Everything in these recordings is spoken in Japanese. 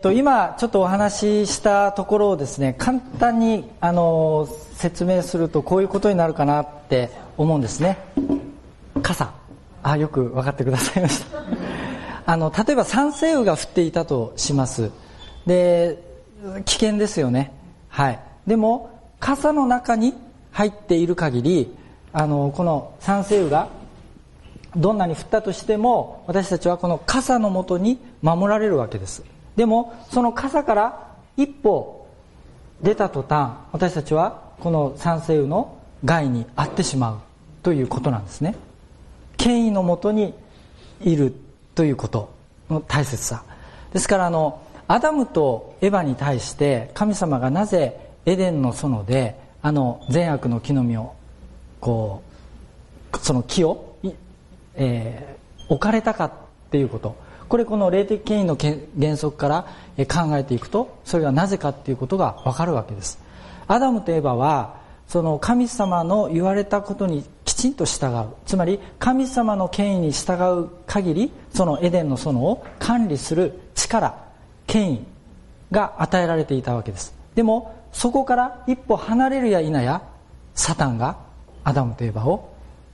今ちょっとお話ししたところをですね、簡単に説明するとこういうことになるかなって思うんですね。傘、よく分かってくださいました例えば酸性雨が降っていたとします。で、危険ですよね。はい。でも傘の中に入っている限りこの酸性雨がどんなに降ったとしても、私たちはこの傘の下に守られるわけです。でもその傘から一歩出た途端、私たちはこの酸性雨の害に遭ってしまうということなんですね。権威の下にいるということの大切さですから、アダムとエバに対して神様がなぜエデンの園で善悪の木の実をその木を置かれたかっていうこと、この霊的権威の原則から考えていくと、それがなぜかっていうことが分かるわけです。アダムとエバはその神様の言われたことにきちんと従う、つまり神様の権威に従う限り、そのエデンの園を管理する力、権威が与えられていたわけです。でもそこから一歩離れるや否や、サタンがアダムとエバを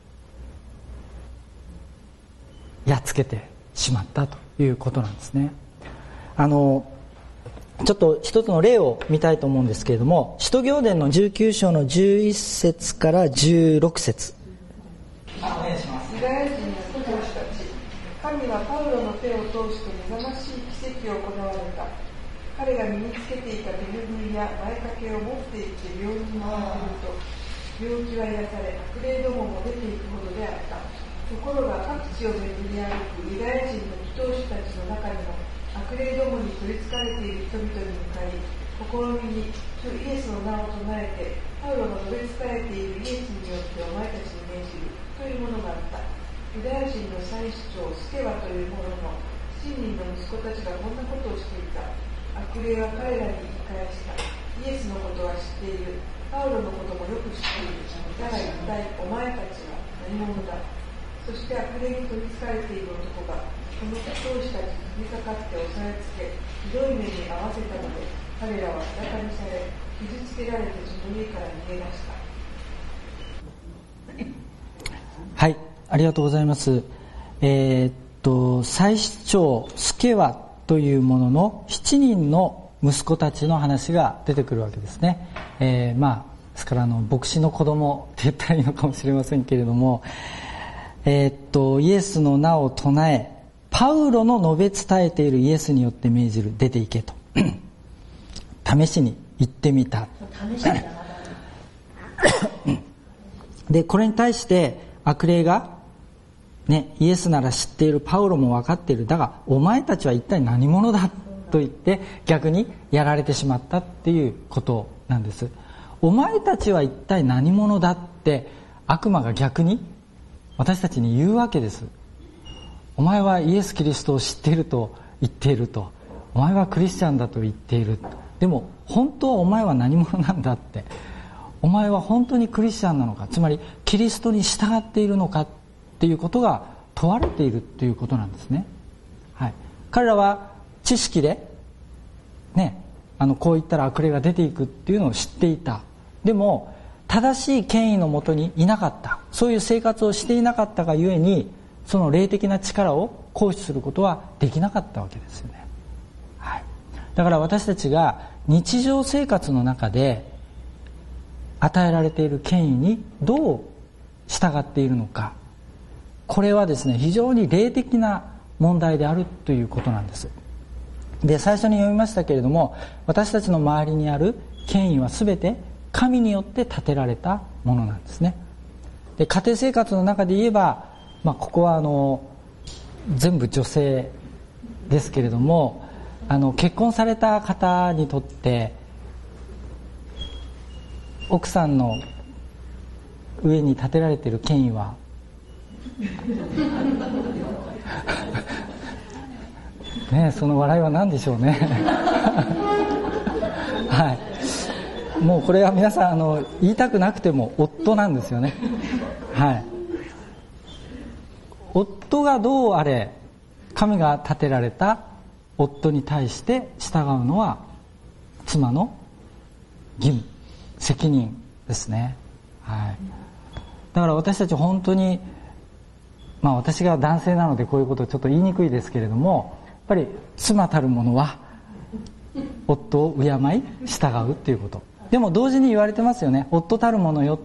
やっつけてしまったということなんですね。ちょっと一つの例を見たいと思うんですけれども、使徒行伝の19章の11節から16節。 お願いします。ユダヤ人の徒長たち、神はパウロの手を通して目覚ましい奇跡を行われた。彼が身につけていた手ぬぐいや前掛けを持っていって病人に当てると、病気は癒され、悪霊どもも出ていくほどであった。ところが各地を巡り歩くユダヤ人の祈祷師たちの中にも、悪霊どもに取りつかれている人々に向かい、試みに主イエスの名を唱えて、パウロの取りつかれているイエスによってお前たちに命じるというものがあった。ユダヤ人の祭司長スケワという者の7人の息子たちがこんなことをしていた。悪霊は彼らに言い返した。イエスのことは知っている。パウロのこともよく知っている。だが一体お前たちは何者だ。そして悪霊に取りつかれている男がこの祈祷師たちに飛びかかって押さえつけ、ひどい目に遭わせたので、彼らは裸にされ、傷つけられてその家から逃げ出した。 はい、ありがとうございます。祭司長スケワというものの7人の息子たちの話が出てくるわけですね。ですから牧師の子供って言ったらいいのかもしれませんけれども、イエスの名を唱え、パウロの述べ伝えているイエスによって命じる、出て行けと試しに言ってみたで、これに対して悪霊がイエスなら知っている、パウロも分かっている、だがお前たちは一体何者だと言って逆にやられてしまったっていうことなんです。お前たちは一体何者だって悪魔が逆に私たちに言うわけです。お前はイエス・キリストを知っていると言っていると、お前はクリスチャンだと言っている、でも本当はお前は何者なんだって、お前は本当にクリスチャンなのか、つまりキリストに従っているのかっていうことが問われているっていうことなんですね。はい、彼らは知識でこう言ったら悪霊が出ていくっていうのを知っていた。でも正しい権威のもとにいなかった、そういう生活をしていなかったがゆえに、その霊的な力を行使することはできなかったわけですよね。はい、だから私たちが日常生活の中で与えられている権威にどう従っているのか、これはですね、非常に霊的な問題であるということなんです。で、最初に読みましたけれども、私たちの周りにある権威は全て神によって建てられたものなんですね。で、家庭生活の中で言えば、ここは全部女性ですけれども、結婚された方にとって奥さんの上に建てられている権威はその笑いは何でしょうねはい、もうこれは皆さん言いたくなくても夫なんですよね。はい、夫がどうあれ神が建てられた夫に対して従うのは妻の義務、責任ですね。はい。だから私たち本当に、私が男性なのでこういうことをちょっと言いにくいですけれども、やっぱり妻たる者は夫を敬い従うっていうこと。でも同時に言われてますよね、夫たる者よって。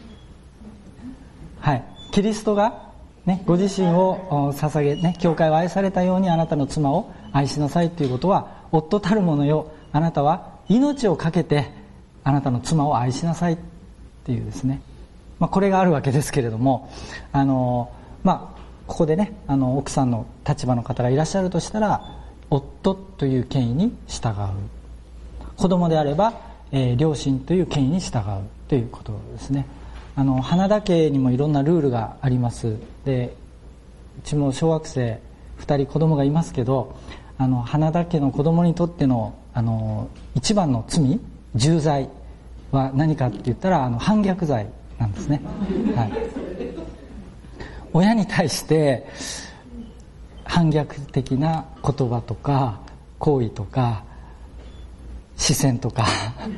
はい。キリストがね、ご自身を捧げ、ね、教会を愛されたようにあなたの妻を愛しなさいということは、夫たる者よ、あなたは命を懸けてあなたの妻を愛しなさいっていうですね、これがあるわけですけれども、ここでね、奥さんの立場の方がいらっしゃるとしたら、夫という権威に従う、子供であれば、両親という権威に従うということですね。花田家にもいろんなルールがあります。で、うちも小学生2人子供がいますけど、花田家の子供にとっての一番の罪、重罪は何かって言ったら反逆罪なんですね。はい。親に対して反逆的な言葉とか行為とか視線とか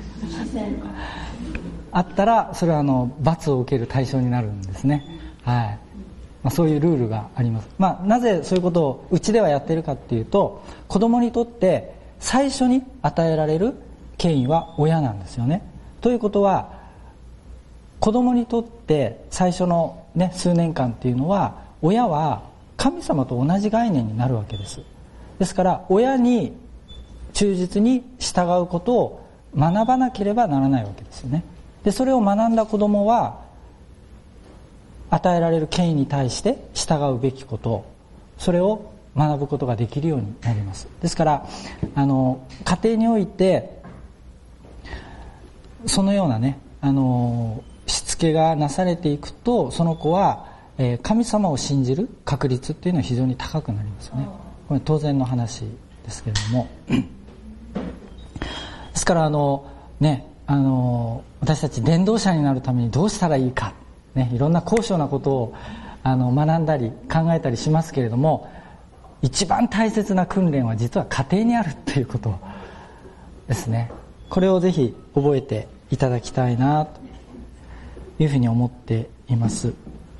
あったら、それは罰を受ける対象になるんですね。はい。そういうルールがあります。なぜそういうことをうちではやっているかっていうと、子供にとって最初に与えられる権威は親なんですよね。ということは、子供にとって最初のね、数年間っていうのは、親は神様と同じ概念になるわけです。ですから親に忠実に従うことを学ばなければならないわけですよね。で、それを学んだ子供は与えられる権威に対して従うべきこと、それを学ぶことができるようになります。ですから家庭においてそのようなね、しつけがなされていくと、その子は神様を信じる確率っていうのは非常に高くなりますよね。これ当然の話ですけれどもですから私たち伝道者になるためにどうしたらいいか、ね、いろんな高尚なことを学んだり考えたりしますけれども、一番大切な訓練は実は家庭にあるということですね。これをぜひ覚えていただきたいなというふうに思っています。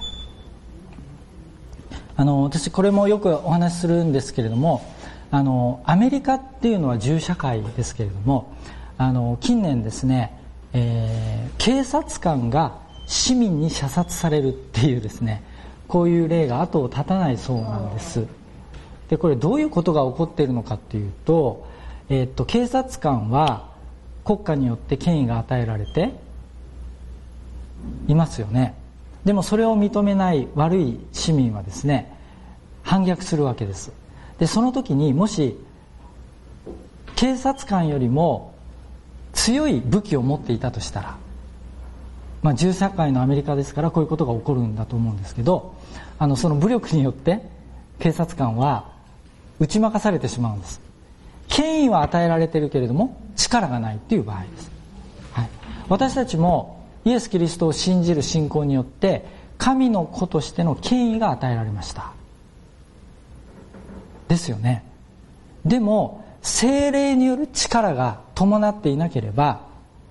私これもよくお話しするんですけれども、アメリカっていうのは銃社会ですけれども、近年ですね、警察官が市民に射殺されるっていうですね、こういう例が後を絶たないそうなんです。で、これどういうことが起こっているのかっていうと、警察官は国家によって権威が与えられていますよね。でもそれを認めない悪い市民はですね、反逆するわけです。で、その時にもし警察官よりも強い武器を持っていたとしたら、銃社会のアメリカですからこういうことが起こるんだと思うんですけど、その武力によって警察官は打ち負かされてしまうんです。権威は与えられているけれども力がないっていう場合です。はい。私たちもイエス・キリストを信じる信仰によって神の子としての権威が与えられましたですよね。でも聖霊による力が伴っていなければ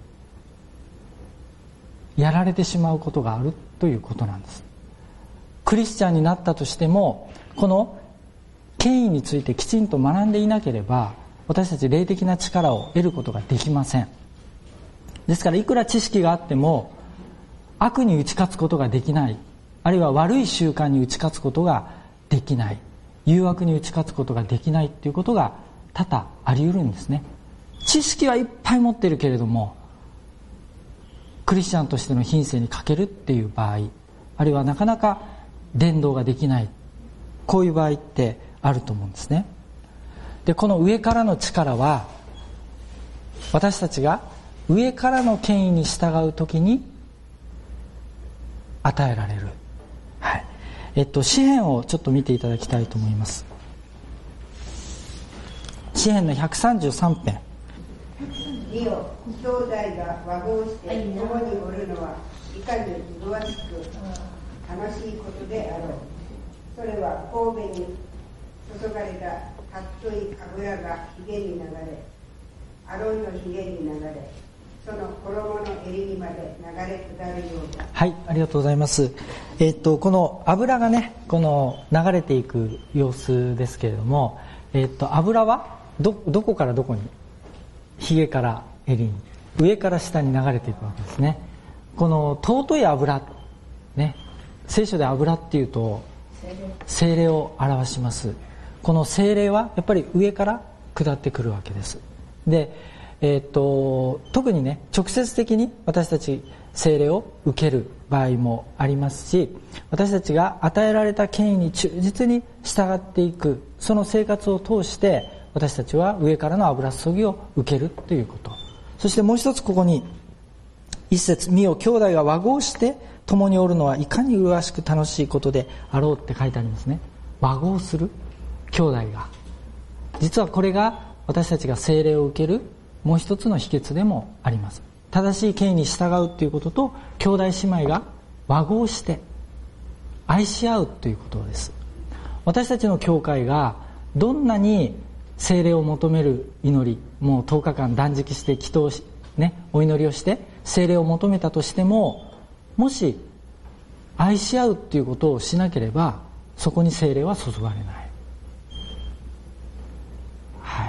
やられてしまうことがあるということなんです。クリスチャンになったとしても、この権威についてきちんと学んでいなければ私たち霊的な力を得ることができません。ですからいくら知識があっても悪に打ち勝つことができない、あるいは悪い習慣に打ち勝つことができない、誘惑に打ち勝つことができないということが多々あり得るんですね。知識はいっぱい持っているけれどもクリスチャンとしての品性に欠けるっていう場合、あるいはなかなか伝道ができない、こういう場合ってあると思うんですね。で、この上からの力は私たちが上からの権威に従うときに与えられる。はい。詩編をちょっと見ていただきたいと思います。詩編の133編。 見よ、兄弟が和合して共におるのはいかに麗しく楽しいことであろう。それは神戸に注がれたたっとい油がひげに流れ、アロンのひげに流れ、その衣の襟にまで流れ下るようだ。 はい、ありがとうございます。この油がね、この流れていく様子ですけれども、油はどこからどこに？ひげから襟に、上から下に流れていくわけですね。この尊い油、ね、聖書で油っていうと聖霊を表します。この聖霊はやっぱり上から下ってくるわけです。で、特にね、直接的に私たち聖霊を受ける場合もありますし、私たちが与えられた権威に忠実に従っていく、その生活を通して私たちは上からの油注ぎを受けるということ。そしてもう一つ、ここに一節、見よ兄弟が和合して共におるのはいかに麗しく楽しいことであろうって書いてありますね。和合する兄弟が、実はこれが私たちが聖霊を受けるもう一つの秘訣でもあります。正しい権威に従うということと、兄弟姉妹が和合して愛し合うということです。私たちの教会がどんなに聖霊を求める祈り、もう10日間断食して祈祷し、ね、お祈りをして聖霊を求めたとしても、もし愛し合うということをしなければ、そこに聖霊は注がれない。はい。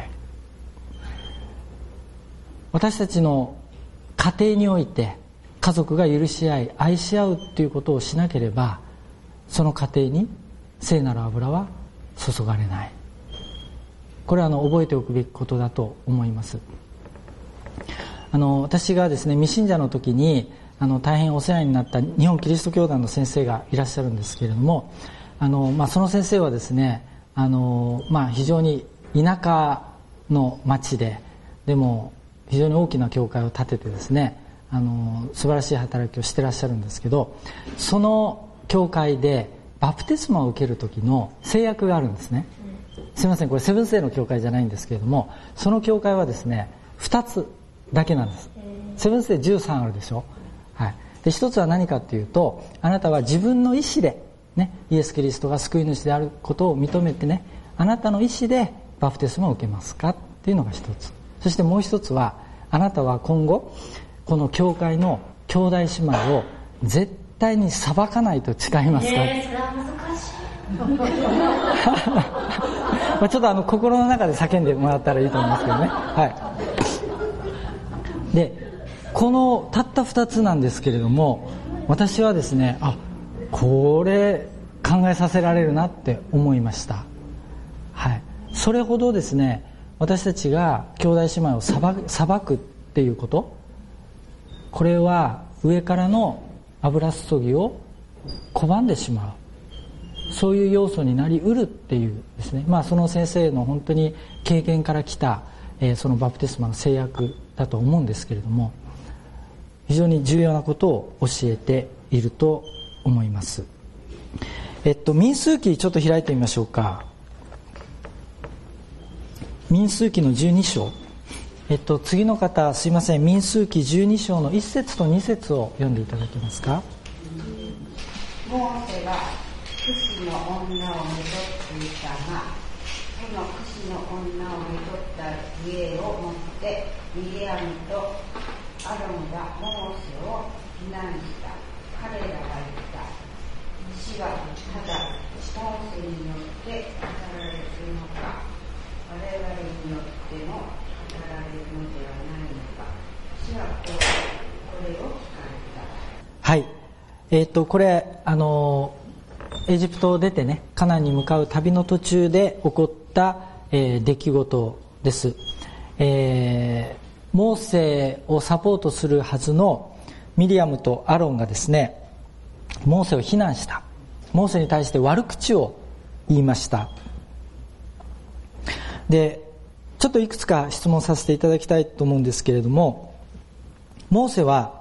私たちの家庭において家族が許し合い愛し合うということをしなければ、その家庭に聖なる油は注がれない。これは覚えておくべきことだと思います。私がですね、未信者の時に大変お世話になった日本キリスト教団の先生がいらっしゃるんですけれども、その先生はですね、非常に田舎の町で、でも非常に大きな教会を建ててですね、素晴らしい働きをしてらっしゃるんですけど、その教会でバプテスマを受ける時の制約があるんですね。すいません、これセブンスデーの教会じゃないんですけれども、その教会はですね、2つだけなんです。セブンスデー13あるでしょ。はい。で、1つは何かっていうと、あなたは自分の意思でね、イエス・キリストが救い主であることを認めてね、あなたの意思でバプテスマを受けますかっていうのが1つ。そしてもう1つは、あなたは今後この教会の兄弟姉妹を絶対に裁かないと誓いますか。それは難しいちょっと心の中で叫んでもらったらいいと思いますけどね。はい。で、このたった2つなんですけれども、私はですね、これ考えさせられるなって思いました。はい。それほどですね、私たちが兄弟姉妹を裁くっていうこと、これは上からの油注ぎを拒んでしまう、そういう要素になりうるっていうですね、その先生の本当に経験から来た、そのバプテスマの制約だと思うんですけれども、非常に重要なことを教えていると思います。民数記ちょっと開いてみましょうか。民数記の12章、次の方すいません、民数記12章の1節と2節を読んでいただけますか。 モーセはクシの女をめとっていたが、そのクシの女をめとった家を持ってミリアムとアロンがモーセを非難した。彼らが言った。死はただモーセによって語られるのか、我々によっても語られるのではないのか。死はこれを聞かれた。 はい。これエジプトを出てね、カナンに向かう旅の途中で起こった、出来事です。モーセをサポートするはずのミリアムとアロンがですね、モーセを非難した。モーセに対して悪口を言いました。で、ちょっといくつか質問させていただきたいと思うんですけれども、モーセは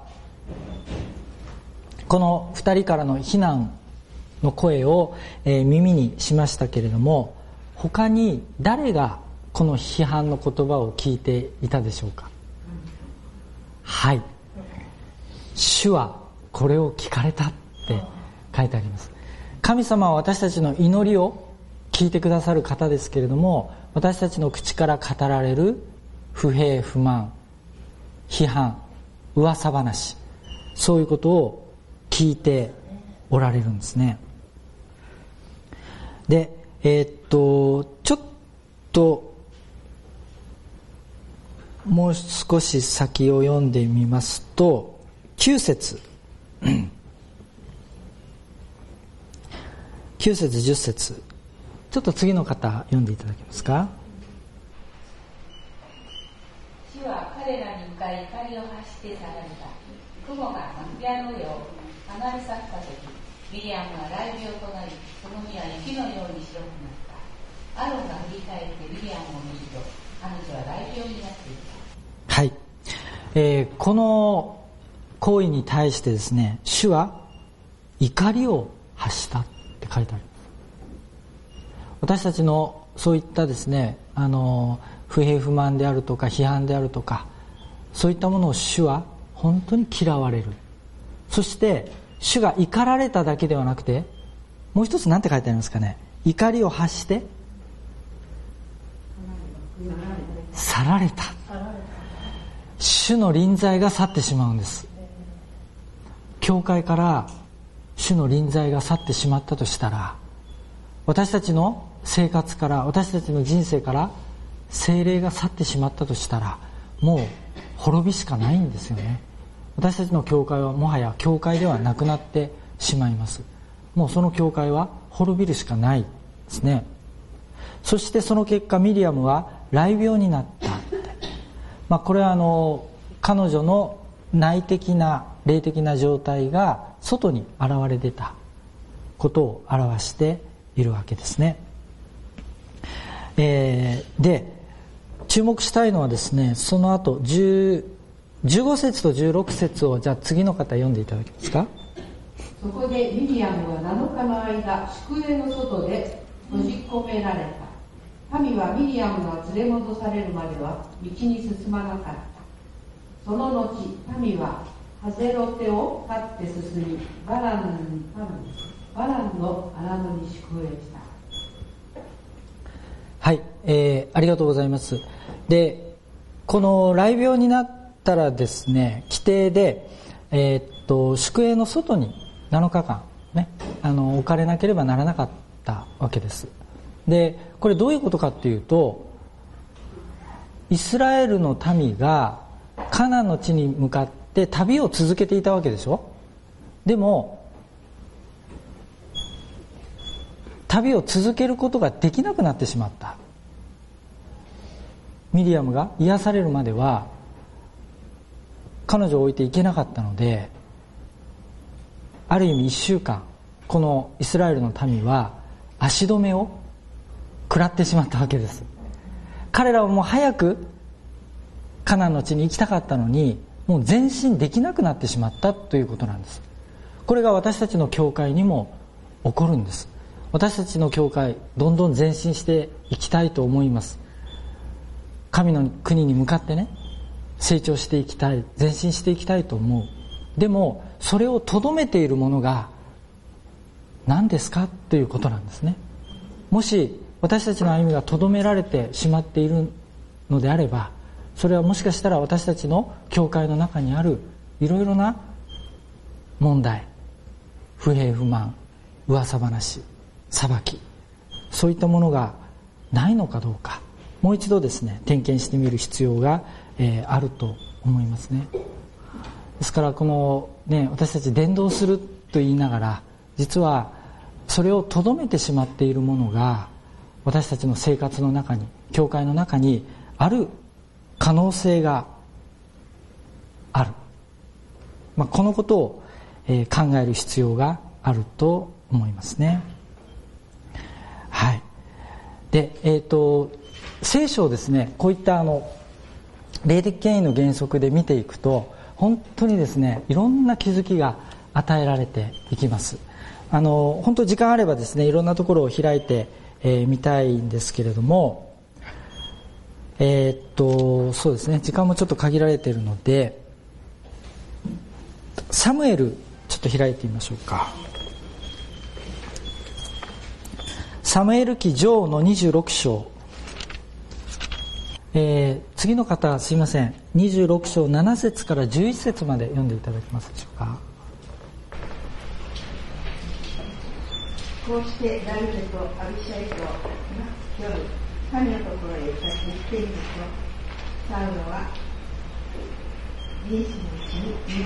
この2人からの非難の声を、耳にしましたけれども、他に誰がこの批判の言葉を聞いていたでしょうか。はい、主はこれを聞かれたって書いてあります。神様は私たちの祈りを聞いてくださる方ですけれども、 私たちの口から語られる不平不満、批判、噂話、そういうことを聞いておられるんですね。で、ちょっともう少し先を読んでみますと、9節9節10節、ちょっと次の方読んでいただけますか。 主は彼らに向かい怒りを発して去られた。雲が幕屋の上を離れ去ったとき、ミリアムは雷病となり、その身は雪のように白くなった。アロンが振り返ってミリアムを見ると、彼女は雷病になっていた。 はい、この行為に対してですね、主は怒りを発したって書いてある。私たちのそういったですね、不平不満であるとか批判であるとか、そういったものを主は本当に嫌われる。そして主が怒られただけではなくて、もう一つ何て書いてありますかね。怒りを発して去られた。主の臨在が去ってしまうんです。教会から主の臨在が去ってしまったとしたら、私たちの生活から、私たちの人生から聖霊が去ってしまったとしたら、もう滅びしかないんですよね。私たちの教会はもはや教会ではなくなってしまいます。もうその教会は滅びるしかないですね。そしてその結果、ミリアムは雷病になった。これは彼女の内的な霊的な状態が外に現れ出たことを表しているわけですね。で、注目したいのはですね、その後15節と16節をじゃあ次の方読んでいただけますか。 そこでミリアムは7日の間宿営の外で閉じ込められた。民はミリアムが連れ戻されるまでは道に進まなかった。その後民はハゼロテを立って進み、バランの荒野に宿営した。 はい、ありがとうございます。で、この雷病になったらですね、規定で、宿営の外に7日間ね、置かれなければならなかったわけです。で、これどういうことかっていうと、イスラエルの民がカナンの地に向かって旅を続けていたわけでしょ。でも旅を続けることができなくなってしまった。ミリアムが癒されるまでは彼女を置いていけなかったので、ある意味1週間このイスラエルの民は足止めを食らってしまったわけです。彼らはもう早くカナンの地に行きたかったのに、もう前進できなくなってしまったということなんです。これが私たちの教会にも起こるんです。私たちの教会、どんどん前進していきたいと思います。神の国に向かってね、成長していきたい、前進していきたいと思う。でもそれをとどめているものが何ですかということなんですね。もし私たちの歩みがとどめられてしまっているのであれば、それはもしかしたら私たちの教会の中にあるいろいろな問題、不平不満、噂話、裁き、そういったものがないのかどうか、もう一度ですね、点検してみる必要が、あると思いますね。ですからこのね、私たち伝道すると言いながら、実はそれをとどめてしまっているものが私たちの生活の中に、教会の中にある可能性がある。このことを、考える必要があると思いますね。はい。で、聖書をですね、こういった霊的権威の原則で見ていくと、本当にですね、いろんな気づきが与えられていきます。本当時間あればですね、いろんなところを開いてみたいんですけれども、そうですね、時間もちょっと限られているので、サムエルちょっと開いてみましょうか。サムエル記上の26章次の方すいません、26章7節から11節まで読んでいただけますでしょうか。 こうしてダビデとアビシャイとが夜神のところへ行っていると、サウロは人死のうちに身を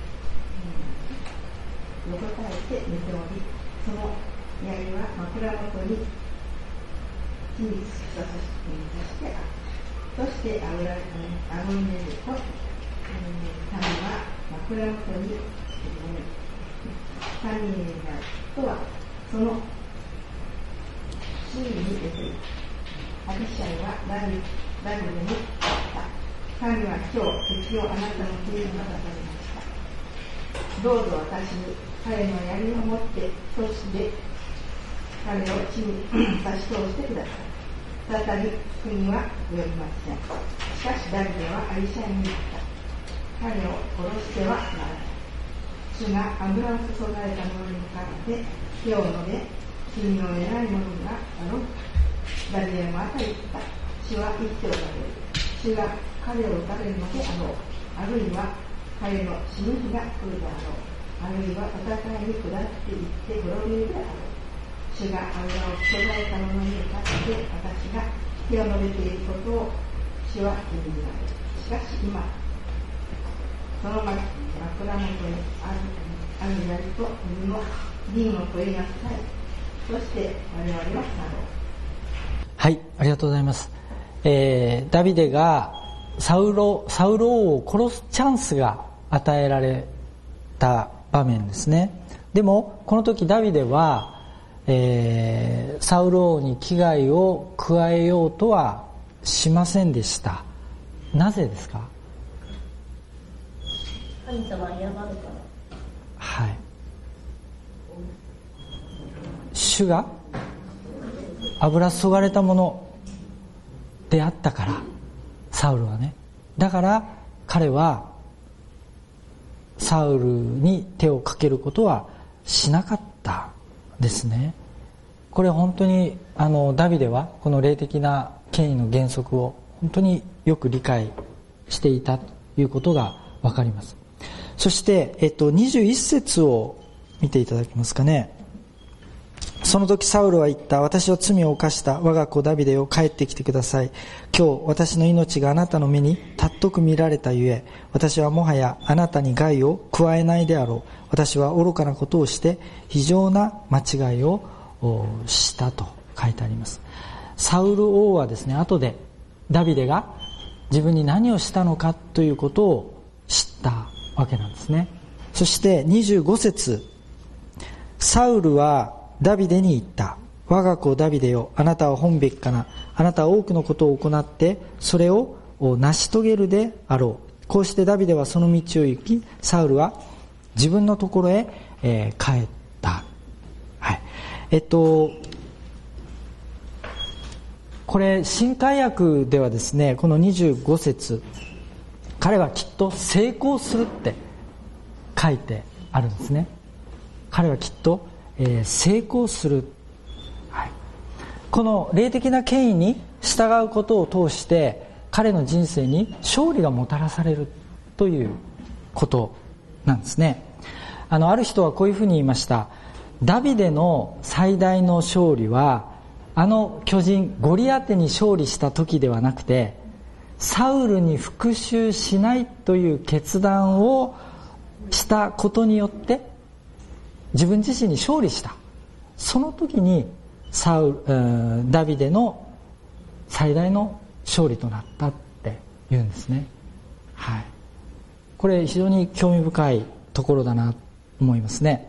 横たえて寝ており、その槍は枕元に火に突き刺してある。そして顎に寝ると、神は枕元に神とはその周囲に出ている。アビシャイはダビデに言った。神は今日敵をあなたの手に渡されました。どうぞ私に彼の槍を持ってそして彼を地に差し通してください。再び救いは及びません。しかしダビデはアビシャイに言った。彼を殺してはならない。主が油を注がれた者に向かって手を述べ、君の偉い者があろうか。ダビデはまた言った。主は生きておられる。主が彼を撃たれるのであろう。あるいは彼の死ぬ日が来るであろう。あるいは戦いに下っていって滅びるであろう。主が油を注がれた者に向かって私が手を述べていることを主は気に入られる。しかし今その枕元にある槍と水の銀を取りなさい。そして我々はなろう。 はい、ありがとうございます。ダビデがサウロ王を殺すチャンスが与えられた場面ですね。でもこの時ダビデは、サウロ王に危害を加えようとはしませんでした。なぜですか？ 神様は嫌がるから。 はい。主が油注がれたものであったから、サウルはね。だから彼はサウルに手をかけることはしなかったですね。これ本当にダビデはこの霊的な権威の原則を本当によく理解していたということがわかります。そして、21節を見ていただけますかね。その時サウルは言った。私は罪を犯した我が子ダビデを帰ってきてください。今日私の命があなたの目に尊く見られたゆえ、私はもはやあなたに害を加えないであろう。私は愚かなことをして非常な間違いをしたと書いてあります。サウル王はですね、後でダビデが自分に何をしたのかということを知ったわけなんですね。そして25節、サウルはダビデに言った。我が子ダビデよ、あなたは本べきかな。あなたは多くのことを行ってそれを成し遂げるであろう。こうしてダビデはその道を行き、サウルは自分のところへ、帰った。はい。これ新海訳ではですね、この25節、彼はきっと成功するって書いてあるんですね。彼はきっと、成功する、はい、この霊的な権威に従うことを通して彼の人生に勝利がもたらされるということなんですね。ある人はこういうふうに言いました。ダビデの最大の勝利は巨人ゴリアテに勝利した時ではなくて、サウルに復讐しないという決断をしたことによって自分自身に勝利した。その時にダビデの最大の勝利となったって言うんですね。はい。これ非常に興味深いところだなと思いますね。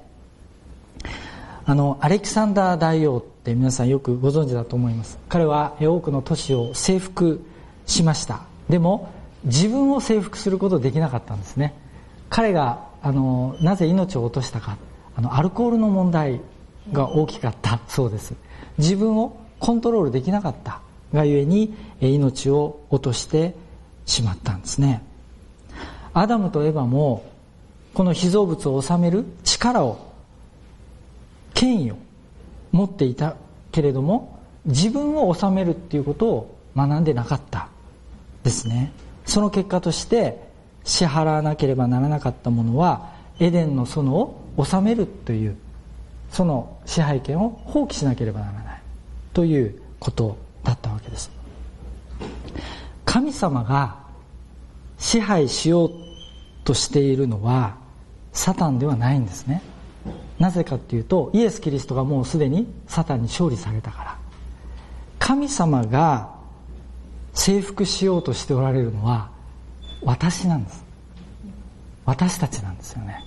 アレキサンダー大王って皆さんよくご存知だと思います。彼は多くの都市を征服しました。でも自分を征服することできなかったんですね。彼がなぜ命を落としたか、アルコールの問題が大きかったそうです。自分をコントロールできなかったがゆえに命を落としてしまったんですね。アダムとエバもこの被造物を治める力を、権威を持っていたけれども自分を治めるっていうことを学んでなかったですね。その結果として支払わなければならなかったものはエデンの園を治めるというその支配権を放棄しなければならないということだったわけです。神様が支配しようとしているのはサタンではないんですね。なぜかというと、イエス・キリストがもうすでにサタンに勝利されたから。神様が征服しようとしておられるのは私なんです。私たちなんですよね。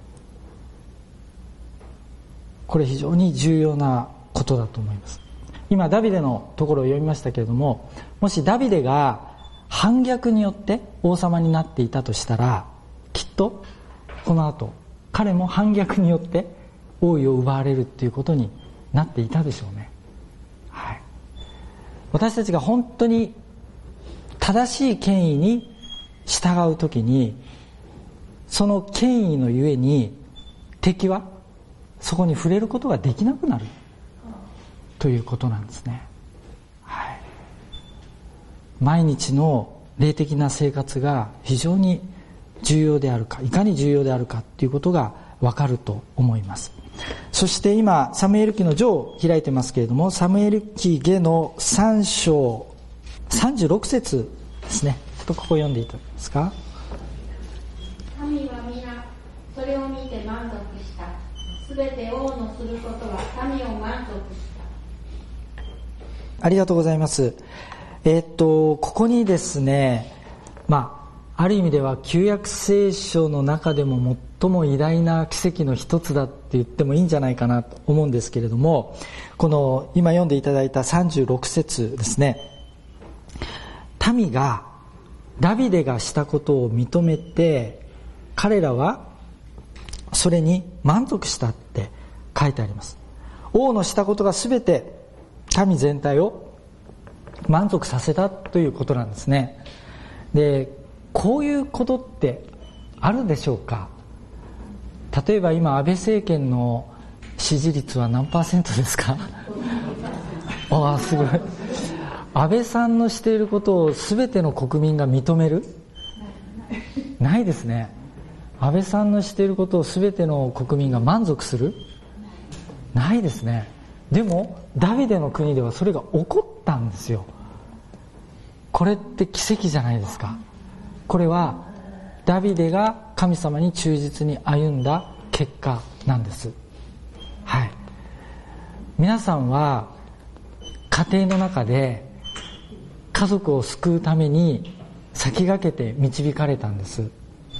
これ非常に重要なことだと思います。今ダビデのところを読みましたけれども、もしダビデが反逆によって王様になっていたとしたら、きっとこの後彼も反逆によって王位を奪われるということになっていたでしょうね。はい、私たちが本当に正しい権威に従うときに、その権威のゆえに敵はそこに触れることができなくなるということなんですね。はい、毎日の霊的な生活が非常に重要であるか、いかに重要であるかということがわかると思います。そして今サムエル記の序を開いてますけれども、サムエル記下の3章36節ですね。ちょっとここ読んでいただけますか。 民は皆それを見て満足した。すべて王のすることは民を満足した。 ありがとうございます。ここにですね、ある意味では旧約聖書の中でも最も偉大な奇跡の一つだって言ってもいいんじゃないかなと思うんですけれども、この今読んでいただいた36節ですね。民がダビデがしたことを認めて、彼らはそれに満足したって書いてあります。王のしたことが全て民全体を満足させたということなんですね。で、こういうことってあるでしょうか。例えば今安倍政権の支持率は何%ですか？ああ、すごい。安倍さんのしていることを全ての国民が認める？ないですね。安倍さんのしていることを全ての国民が満足する？ないですね。でもダビデの国ではそれが起こったんですよ。これって奇跡じゃないですか。これはダビデが神様に忠実に歩んだ結果なんです。はい。皆さんは家庭の中で家族を救うために先駆けて導かれたんです。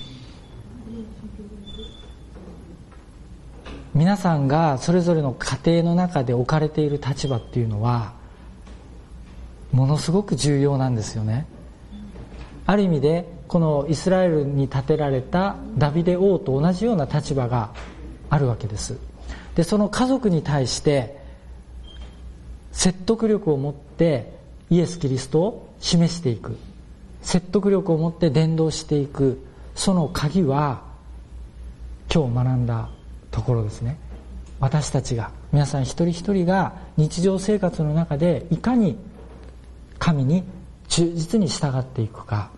皆さんがそれぞれの家庭の中で置かれている立場っていうのはものすごく重要なんですよね。ある意味でこのイスラエルに立てられたダビデ王と同じような立場があるわけです。で、その家族に対して説得力を持ってイエス・キリストを示していく、説得力を持って伝道していく、その鍵は今日学んだところですね。私たちが、皆さん一人一人が日常生活の中でいかに神に忠実に従っていくか、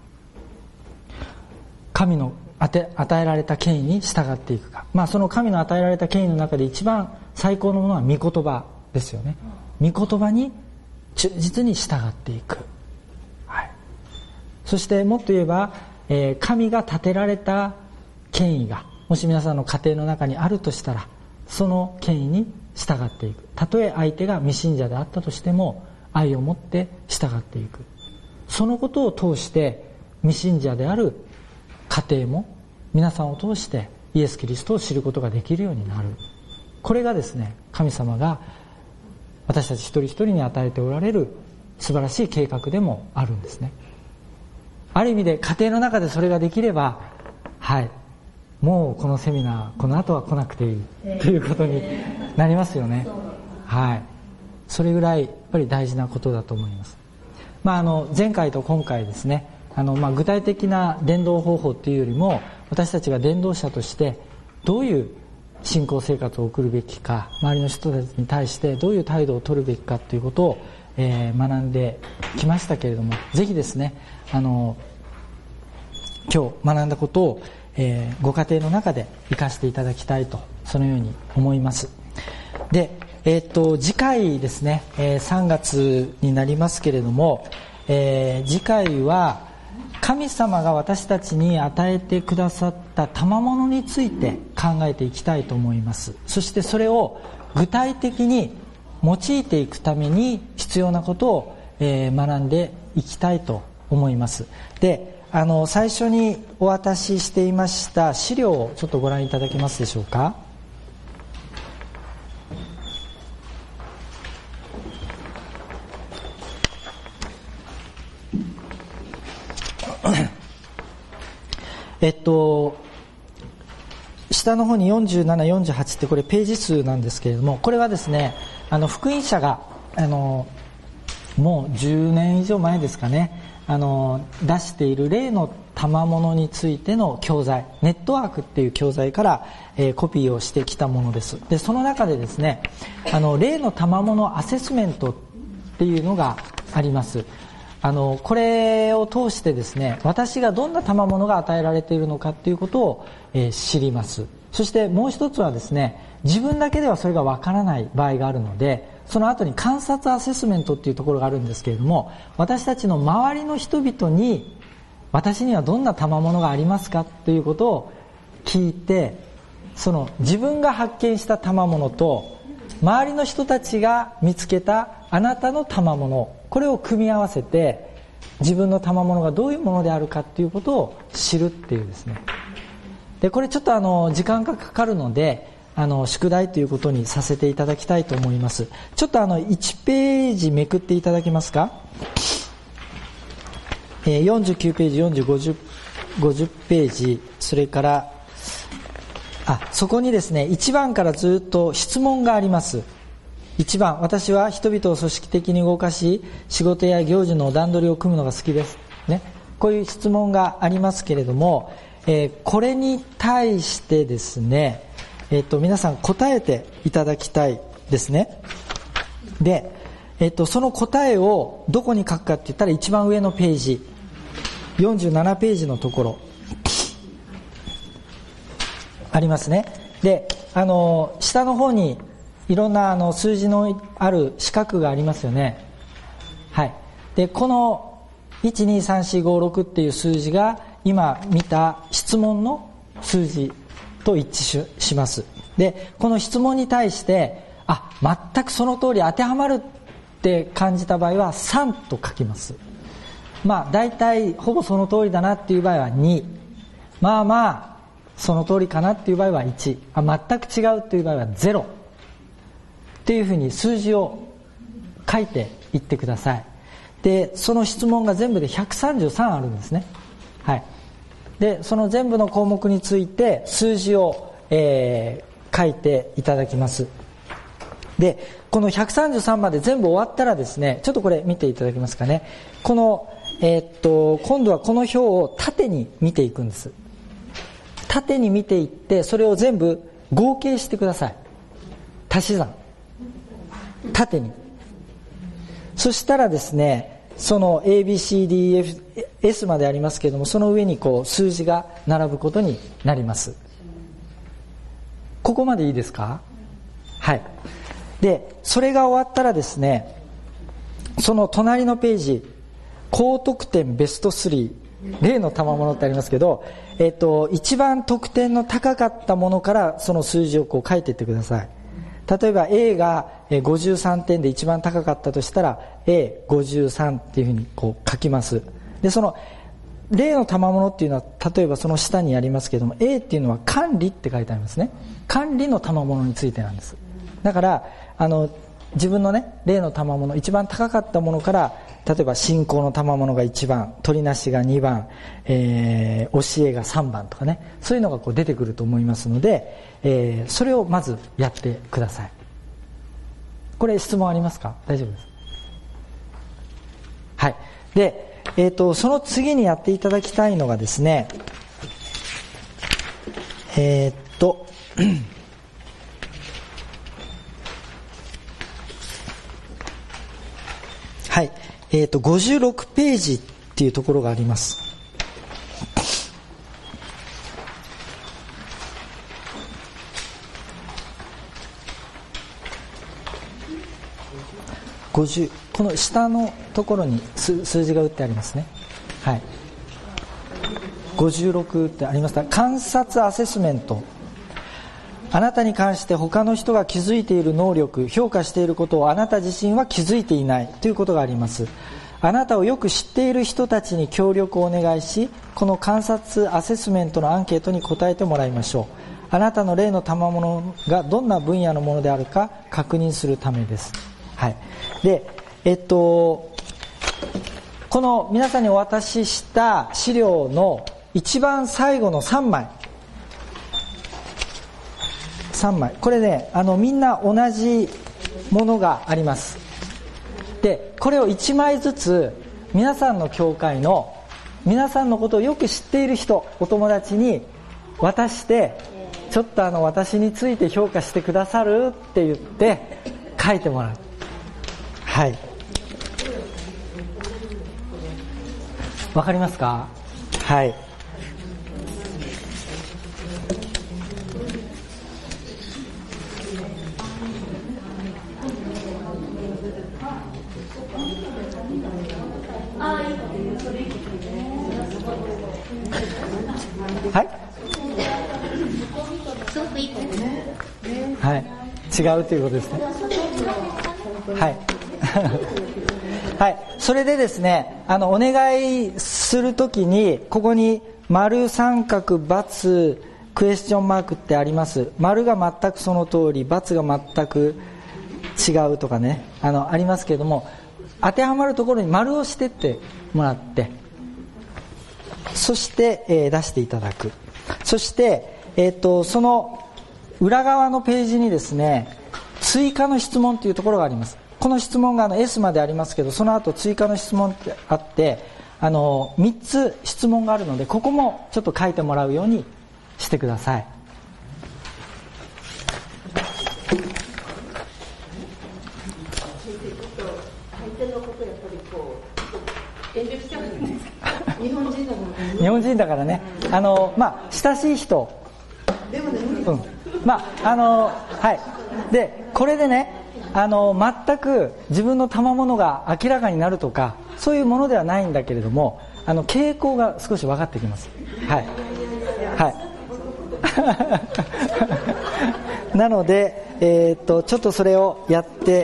神の与えられた権威に従っていくか、その神の与えられた権威の中で一番最高のものは御言葉ですよね。御言葉に忠実に従っていく、はい、そしてもっと言えば、神が立てられた権威がもし皆さんの家庭の中にあるとしたら、その権威に従っていく。たとえ相手が未信者であったとしても愛を持って従っていく。そのことを通して未信者である家庭も皆さんを通してイエス・キリストを知ることができるようになる。これがですね、神様が私たち一人一人に与えておられる素晴らしい計画でもあるんですね。ある意味で家庭の中でそれができれば、はい、もうこのセミナーこの後は来なくていいということになりますよね。はい、それぐらいやっぱり大事なことだと思います。前回と今回ですね、具体的な伝道方法というよりも、私たちが伝道者としてどういう信仰生活を送るべきか、周りの人たちに対してどういう態度を取るべきかということを、 学んできましたけれども、ぜひですね今日学んだことを、ご家庭の中で生かしていただきたいと、そのように思います。で、次回ですね、3月になりますけれども、次回は神様が私たちに与えてくださった賜物について考えていきたいと思います。そしてそれを具体的に用いていくために必要なことを、学んでいきたいと思います。で、最初にお渡ししていました資料をちょっとご覧いただけますでしょうか。下の方に47、48ってこれページ数なんですけれども、これはですね福音社がもう10年以上前ですかね出している例の賜物についての教材、ネットワークっていう教材から、コピーをしてきたものです。でその中でですね例の賜物アセスメントっていうのがあります。これを通してですね私がどんな賜物が与えられているのかということを、知ります。そしてもう一つはですね自分だけではそれがわからない場合があるので、その後に観察アセスメントっていうところがあるんですけれども、私たちの周りの人々に私にはどんな賜物がありますかということを聞いて、その自分が発見した賜物と周りの人たちが見つけたあなたの賜物、これを組み合わせて自分の賜物がどういうものであるかということを知るっていうですね。でこれちょっと時間がかかるので宿題ということにさせていただきたいと思います。ちょっと1ページめくっていただけますか。49ページ、40、50ページ、それからそこにですね1番からずっと質問があります。1番、私は人々を組織的に動かし仕事や行事の段取りを組むのが好きです、ね、こういう質問がありますけれども、これに対してですね、皆さん答えていただきたいですね。で、その答えをどこに書くかって言ったら一番上のページ47ページのところありますね。で、下の方にいろんな数字のある四角がありますよね。はい。で、この123456っていう数字が今見た質問の数字と一致します。で、この質問に対して全くその通り当てはまるって感じた場合は3と書きます。大体ほぼその通りだなっていう場合は2、その通りかなっていう場合は1、全く違うっていう場合は0っていうふうに数字を書いていってください。で、その質問が全部で133あるんですね。はい。で、その全部の項目について数字を、書いていただきます。で、この133まで全部終わったらですね、ちょっとこれ見ていただけますかね。この、今度はこの表を縦に見ていくんです。縦に見ていって、それを全部合計してください。足し算。縦に。そしたらですね、その ABCDEFまでありますけれども、その上にこう数字が並ぶことになります。ここまでいいですか？はい。で、それが終わったらですね、その隣のページ、高得点ベスト3、例の賜物ってありますけど、一番得点の高かったものからその数字をこう書いていってください。例えば A が53点で一番高かったとしたら A53 っていうふうにこう書きます。で、その例の賜物っていうのは例えばその下にありますけども、 A っていうのは管理って書いてありますね。管理の賜物についてなんです。だから自分のね、例の賜物、一番高かったものから、例えば信仰の賜物が1番、取りなしが2番、教えが3番とかね、そういうのがこう出てくると思いますので、それをまずやってください。これ質問ありますか？大丈夫です。はい。で、その次にやっていただきたいのがですね、 56ページっていうところがあります。50、この下のところに数字が打ってありますね。はい。56ってありました。観察アセスメント。あなたに関して他の人が気づいている能力、評価していることをあなた自身は気づいていないということがあります。あなたをよく知っている人たちに協力をお願いし、この観察アセスメントのアンケートに答えてもらいましょう。あなたの例の賜物がどんな分野のものであるか確認するためです。はい。で、この皆さんにお渡しした資料の一番最後の3枚、これね、みんな同じものがあります。で、これを1枚ずつ皆さんの教会の皆さんのことをよく知っている人、お友達に渡して、ちょっと私について評価してくださるって言って書いてもらう。はい。わかりますか？はい。はい。はい。違うということですね。はい。はい。それでですね、お願いするときに、ここに丸、三角、×、クエスチョンマークってあります。丸が全くその通り、×が全く違うとかね、ありますけれども、当てはまるところに丸をしてってもらって、そして、出していただく。そして、その裏側のページにですね、追加の質問というところがあります。この質問がS までありますけど、その後追加の質問ってあって、3つ質問があるので、ここもちょっと書いてもらうようにしてください。日本人だからね、親しい人、はい。で、これでね、全く自分の賜物が明らかになるとか、そういうものではないんだけれども、傾向が少し分かってきます。はい。はい。なので、ちょっとそれをやって、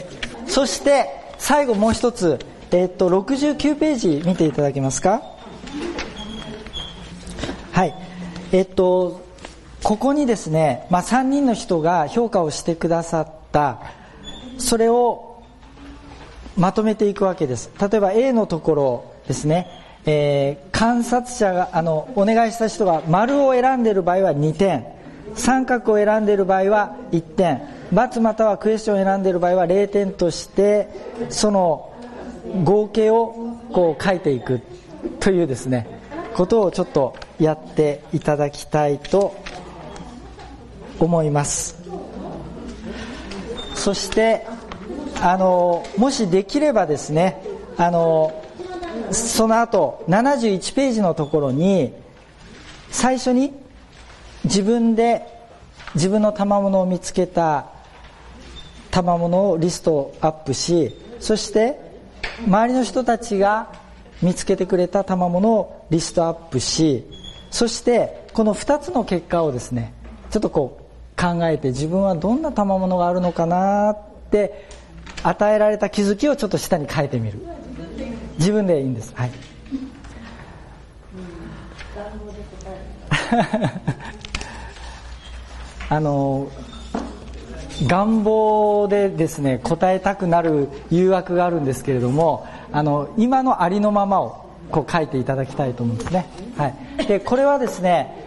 そして最後もう一つ、69ページ見ていただけますか？はい。ここにですね、3人の人が評価をしてくださった、それをまとめていくわけです。例えば A のところですね、観察者がお願いした人が丸を選んでいる場合は2点、三角を選んでいる場合は1点、×またはクエスチョンを選んでいる場合は0点として、その合計をこう書いていくというですね、ことをちょっとやっていただきたいと思います。そしてもしできればですね、その後71ページのところに最初に自分で自分の賜物を見つけた賜物をリストアップし、そして周りの人たちが見つけてくれた賜物をリストアップし、そしてこの2つの結果をですね、ちょっとこう考えて、自分はどんな賜物があるのかなって与えられた気づきをちょっと下に書いてみる。自分でいいんです。はい。願望でですね、答えたくなる誘惑があるんですけれども、今のありのままをこう書いていただきたいと思うんですね。はい。で、これはですね、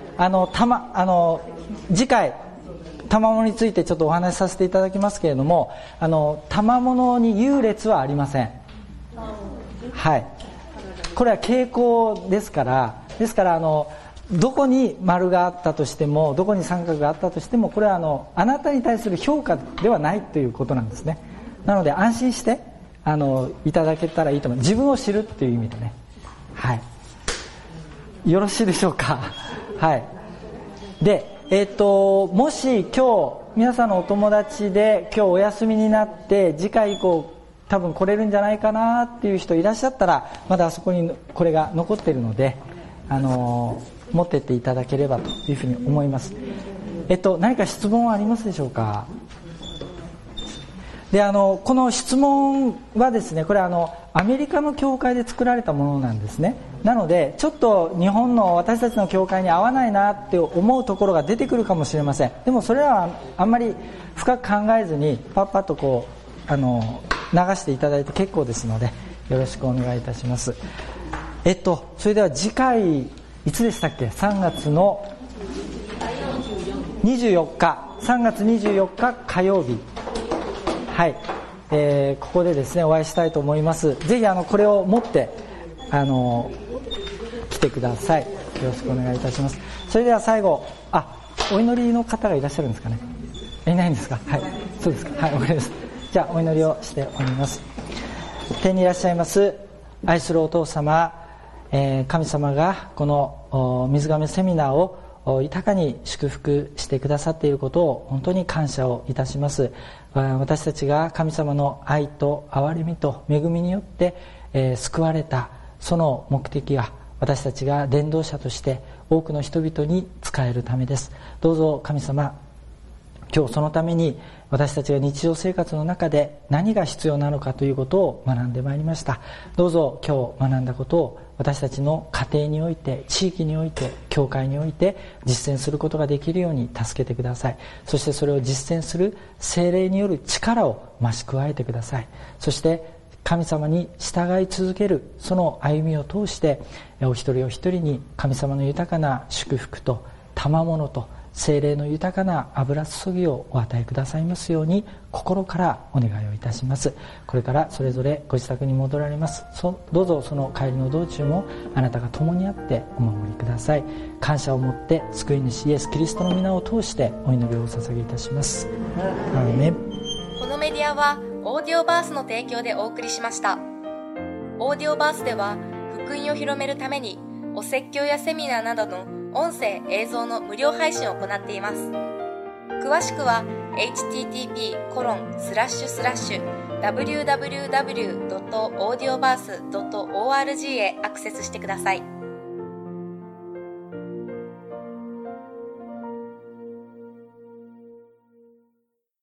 次回賜物についてちょっとお話しさせていただきますけれども、賜物に優劣はありません。はい。これは傾向ですから、どこに丸があったとしても、どこに三角があったとしても、これはあなたに対する評価ではないということなんですね。なので安心していただけたらいいと思います。自分を知るっていう意味でね。はい。よろしいでしょうか。はい。で、もし今日皆さんのお友達で今日お休みになって次回以降多分来れるんじゃないかなっていう人いらっしゃったら、まだあそこにこれが残っているので、持ってっていただければというふうに思います。何か質問はありますでしょうか。で、この質問はですね、これアメリカの教会で作られたものなんですね。なのでちょっと日本の私たちの教会に合わないなって思うところが出てくるかもしれません。でもそれはあんまり深く考えずにパッパッとこう流していただいて結構ですので、よろしくお願いいたします。それでは次回いつでしたっけ。3月の24日3月24日火曜日、はい、ここでですねお会いしたいと思います。ぜひこれを持って来てください。よろしくお願いいたします。それでは最後、お祈りの方がいらっしゃるんですかね。いないんですか。はい、そうですか。はい、お願いです。じゃあお祈りをしております。天にいらっしゃいます愛するお父様、神様がこの水亀セミナーを豊かに祝福してくださっていることを本当に感謝をいたします。私たちが神様の愛と憐れみと恵みによって、救われたその目的は、私たちが伝道者として多くの人々に仕えるためです。どうぞ神様、今日そのために私たちが日常生活の中で何が必要なのかということを学んでまいりました。どうぞ今日学んだことを私たちの家庭において、地域において、教会において実践することができるように助けてください。そしてそれを実践する聖霊による力を増し加えてください。そして神様に従い続けるその歩みを通して、お一人お一人に神様の豊かな祝福と賜物と聖霊の豊かな油注ぎをお与えくださいますように心からお願いをいたします。これからそれぞれご自宅に戻られます。どうぞその帰りの道中もあなたが共にあってお守りください。感謝を持って救い主イエス・キリストの皆を通してお祈りをお捧げいたします。アーメン。 このメディアはオーディオバースの提供でお送りしました。オーディオバースでは福音を広めるためにお説教やセミナーなどの音声・映像の無料配信を行っています。詳しくは http://www.audioverse.org へアクセスしてください。